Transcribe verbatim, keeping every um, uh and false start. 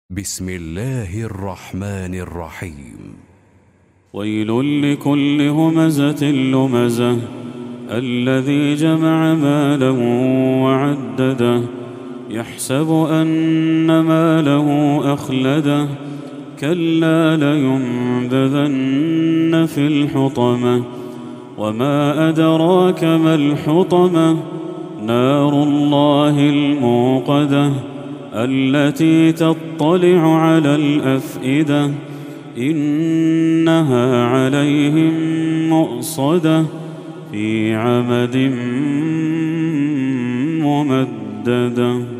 بسم الله الرحمن الرحيم. ويل لكل همزة لمزة الذي جمع مالا وعدده يحسب أن ماله أخلده كلا لينبذن في الحطمة وما أدراك ما الحطمة نار الله الموقدة التي تطلع على الأفئدة إنها عليهم مؤصدة في عمد ممددة.